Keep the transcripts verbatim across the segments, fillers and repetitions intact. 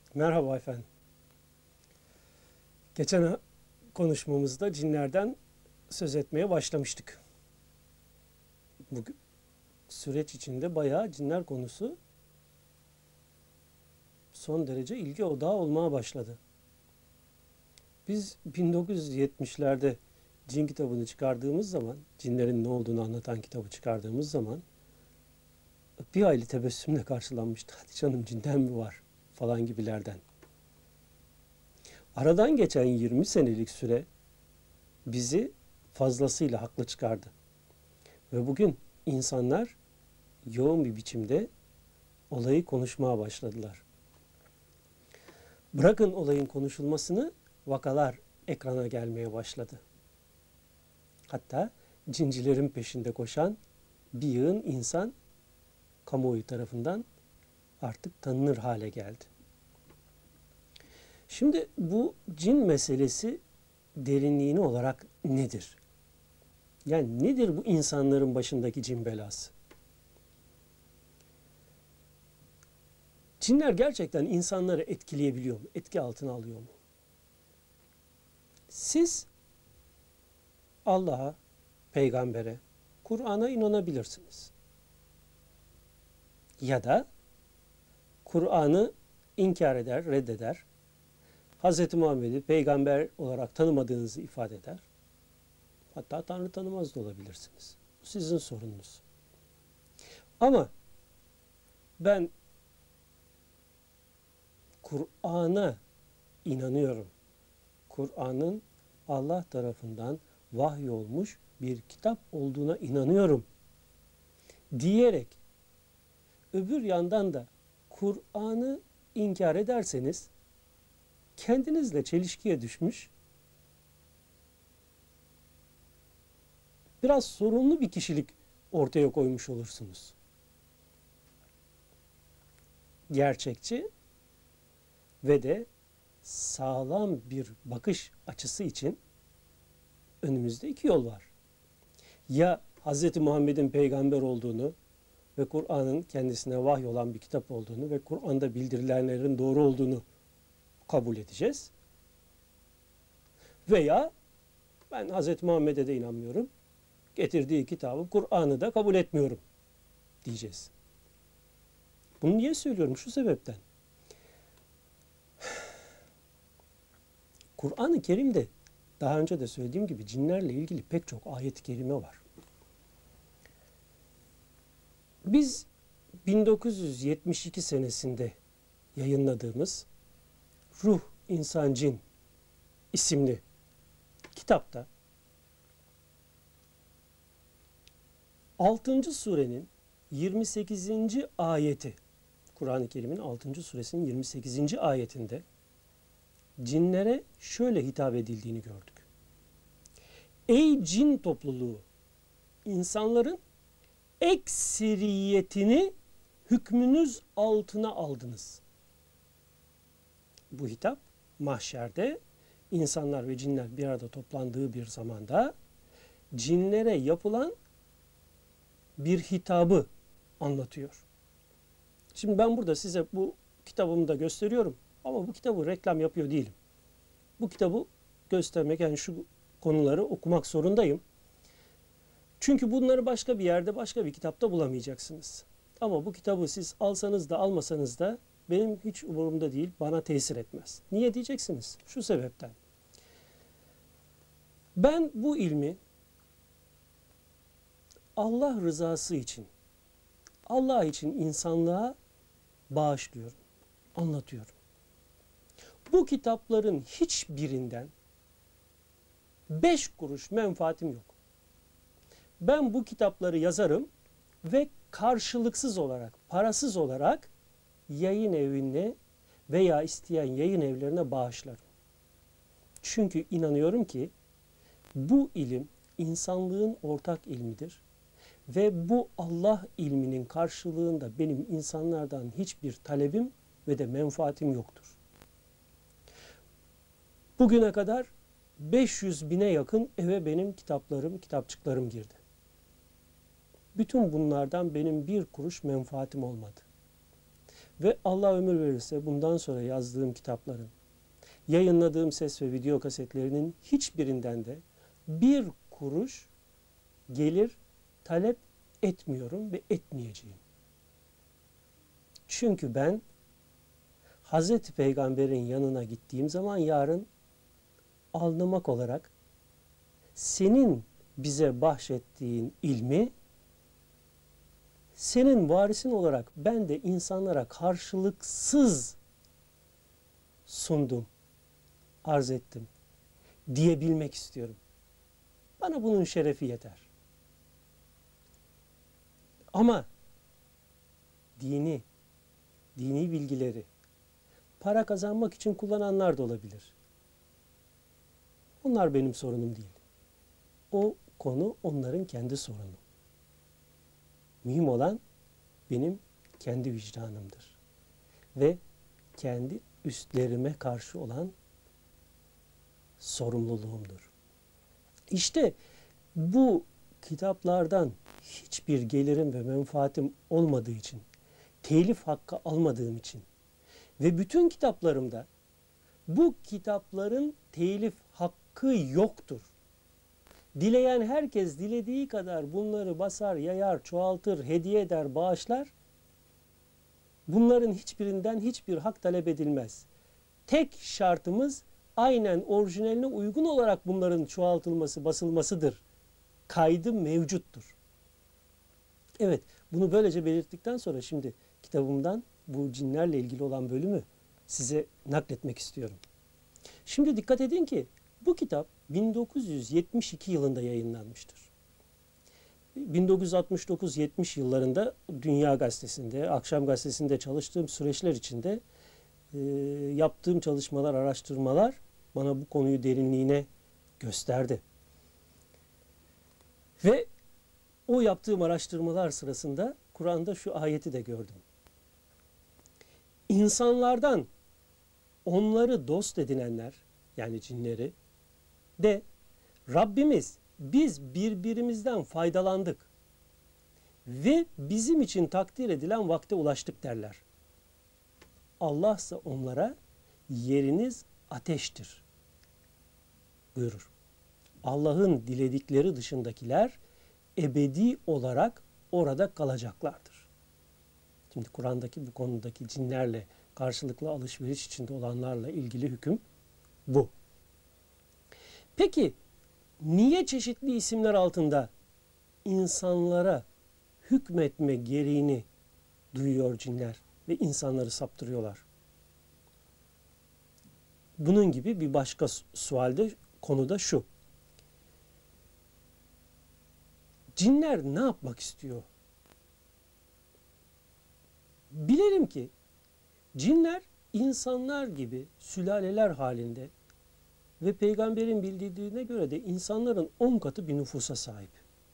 Merhaba efendim. Geçen konuşmamızda cinlerden söz etmeye başlamıştık. Bu süreç içinde bayağı cinler konusu son derece ilgi odağı olmaya başladı. Biz bin dokuz yüz yetmişlerde cin kitabını çıkardığımız zaman, cinlerin ne olduğunu anlatan kitabı çıkardığımız zaman bir hayli tebessümle karşılanmıştı. Hadi canım, cinden mi var falan gibilerden. Aradan geçen yirmi senelik süre bizi fazlasıyla haklı çıkardı. Ve bugün insanlar yoğun bir biçimde olayı konuşmaya başladılar. Bırakın olayın konuşulmasını, vakalar ekrana gelmeye başladı. Hatta cincilerin peşinde koşan bir yığın insan kamuoyu tarafından artık tanınır hale geldi. Şimdi bu cin meselesi derinliğini olarak nedir? Yani nedir bu insanların başındaki cin belası? Cinler gerçekten insanları etkileyebiliyor mu? Etki altına alıyor mu? Siz Allah'a, peygambere, Kur'an'a inanabilirsiniz. Ya da Kur'an'ı inkar eder, reddeder. Hz. Muhammed'i peygamber olarak tanımadığınızı ifade eder. Hatta Tanrı tanımaz da olabilirsiniz. Bu sizin sorununuz. Ama ben Kur'an'a inanıyorum. Kur'an'ın Allah tarafından vahyolmuş bir kitap olduğuna inanıyorum diyerek öbür yandan da Kur'an'ı inkar ederseniz kendinizle çelişkiye düşmüş, biraz sorunlu bir kişilik ortaya koymuş olursunuz. Gerçekçi ve de sağlam bir bakış açısı için önümüzde iki yol var. Ya Hz. Muhammed'in peygamber olduğunu ve Kur'an'ın kendisine vahy olan bir kitap olduğunu ve Kur'an'da bildirilenlerin doğru olduğunu kabul edeceğiz. Veya ben Hz. Muhammed'e de inanmıyorum, getirdiği kitabı, Kur'an'ı da kabul etmiyorum diyeceğiz. Bunu niye söylüyorum? Şu sebepten. Kur'an-ı Kerim'de daha önce de söylediğim gibi cinlerle ilgili pek çok ayet-i kerime var. Biz bin dokuz yüz yetmiş iki senesinde yayınladığımız Ruh, İnsan, Cin isimli kitapta altıncı surenin yirmi sekizinci ayeti, Kur'an-ı Kerim'in altıncı suresinin yirmi sekizinci ayetinde cinlere şöyle hitap edildiğini gördük. Ey cin topluluğu! İnsanların ekseriyetini hükmünüz altına aldınız. Bu hitap mahşerde insanlar ve cinler bir arada toplandığı bir zamanda cinlere yapılan bir hitabı anlatıyor. Şimdi ben burada size bu kitabımı da gösteriyorum ama bu kitabı reklam yapıyor değilim. Bu kitabı göstermek, yani şu konuları okumak zorundayım. Çünkü bunları başka bir yerde, başka bir kitapta bulamayacaksınız. Ama bu kitabı siz alsanız da almasanız da benim hiç umurumda değil, bana tesir etmez. Niye diyeceksiniz? Şu sebepten. Ben bu ilmi Allah rızası için, Allah için insanlığa bağışlıyorum, anlatıyorum. Bu kitapların hiçbirinden beş kuruş menfaatim yok. Ben bu kitapları yazarım ve karşılıksız olarak, parasız olarak yayın evine veya isteyen yayın evlerine bağışlarım. Çünkü inanıyorum ki bu ilim insanlığın ortak ilmidir ve bu Allah ilminin karşılığında benim insanlardan hiçbir talebim ve de menfaatim yoktur. Bugüne kadar beş yüz bine yakın eve benim kitaplarım, kitapçıklarım girdi. Bütün bunlardan benim bir kuruş menfaatim olmadı. Ve Allah ömür verirse bundan sonra yazdığım kitapların, yayınladığım ses ve video kasetlerinin hiçbirinden de bir kuruş gelir talep etmiyorum ve etmeyeceğim. Çünkü ben Hazreti Peygamber'in yanına gittiğim zaman yarın alnımak olarak senin bize bahşettiğin ilmi senin varisin olarak ben de insanlara karşılıksız sundum, arz ettim diyebilmek istiyorum. Bana bunun şerefi yeter. Ama dini, dini bilgileri para kazanmak için kullananlar da olabilir. Onlar benim sorunum değil. O konu onların kendi sorunu. Mühim olan benim kendi vicdanımdır. Ve kendi üstlerime karşı olan sorumluluğumdur. İşte bu kitaplardan hiçbir gelirim ve menfaatim olmadığı için, telif hakkı almadığım için ve bütün kitaplarımda bu kitapların telif hakkı yoktur. Dileyen herkes dilediği kadar bunları basar, yayar, çoğaltır, hediye eder, bağışlar. Bunların hiçbirinden hiçbir hak talep edilmez. Tek şartımız aynen orijinaline uygun olarak bunların çoğaltılması, basılmasıdır. Kaydı mevcuttur. Evet, bunu böylece belirttikten sonra şimdi kitabımdan bu cinlerle ilgili olan bölümü size nakletmek istiyorum. Şimdi dikkat edin ki bu kitap bin dokuz yüz yetmiş iki yılında yayınlanmıştır. bin dokuz yüz altmış dokuz yetmiş yıllarında Dünya Gazetesi'nde, Akşam Gazetesi'nde çalıştığım süreçler içinde e, yaptığım çalışmalar, araştırmalar bana bu konuyu derinliğine gösterdi. Ve o yaptığım araştırmalar sırasında Kur'an'da şu ayeti de gördüm. İnsanlardan onları dost edinenler, yani cinleri, de Rabbimiz biz birbirimizden faydalandık ve bizim için takdir edilen vakte ulaştık derler. Allah ise onlara yeriniz ateştir buyurur. Allah'ın diledikleri dışındakiler ebedi olarak orada kalacaklardır. Şimdi Kur'an'daki bu konudaki cinlerle karşılıklı alışveriş içinde olanlarla ilgili hüküm bu. Peki niye çeşitli isimler altında insanlara hükmetme gereğini duyuyor cinler ve insanları saptırıyorlar? Bunun gibi bir başka sualde konuda şu. Cinler ne yapmak istiyor? Bilelim ki cinler insanlar gibi sülaleler halinde ve peygamberin bildirdiğine göre de insanların on katı bir nüfusa sahip.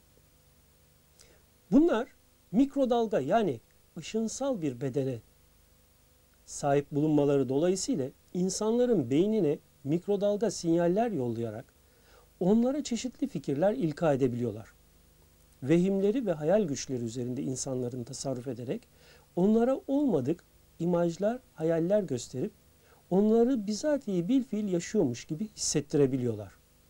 Bunlar mikrodalga yani ışınsal bir bedene sahip bulunmaları dolayısıyla insanların beynine mikrodalga sinyaller yollayarak onlara çeşitli fikirler ilka edebiliyorlar. Vehimleri ve hayal güçleri üzerinde insanların tasarruf ederek onlara olmadık imajlar, hayaller gösterip onları bizatihi bilfiil yaşıyormuş gibi hissettirebiliyorlar.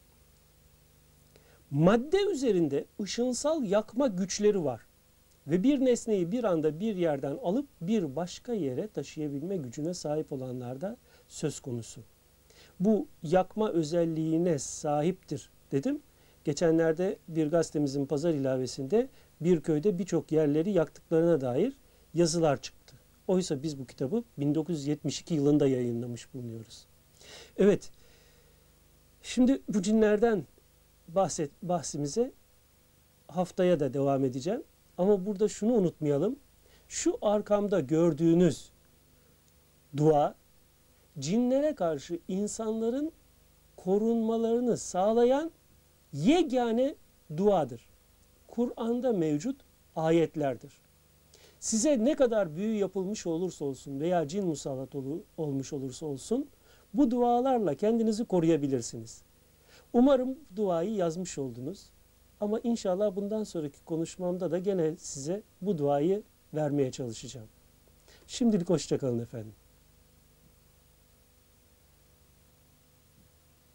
Madde üzerinde ışınsal yakma güçleri var ve bir nesneyi bir anda bir yerden alıp bir başka yere taşıyabilme gücüne sahip olanlar da söz konusu. Bu yakma özelliğine sahiptir dedim. Geçenlerde bir gazetemizin pazar ilavesinde bir köyde birçok yerleri yaktıklarına dair yazılar çıktı. Oysa biz bu kitabı bin dokuz yüz yetmiş iki yılında yayınlamış bulunuyoruz. Evet, şimdi bu cinlerden bahset, bahsimize haftaya da devam edeceğim. Ama burada şunu unutmayalım. Şu arkamda gördüğünüz dua, cinlere karşı insanların korunmalarını sağlayan yegane duadır. Kur'an'da mevcut ayetlerdir. Size ne kadar büyü yapılmış olursa olsun veya cin musallat olmuş olursa olsun bu dualarla kendinizi koruyabilirsiniz. Umarım duayı yazmış oldunuz. Ama inşallah bundan sonraki konuşmamda da gene size bu duayı vermeye çalışacağım. Şimdilik hoşça kalın efendim.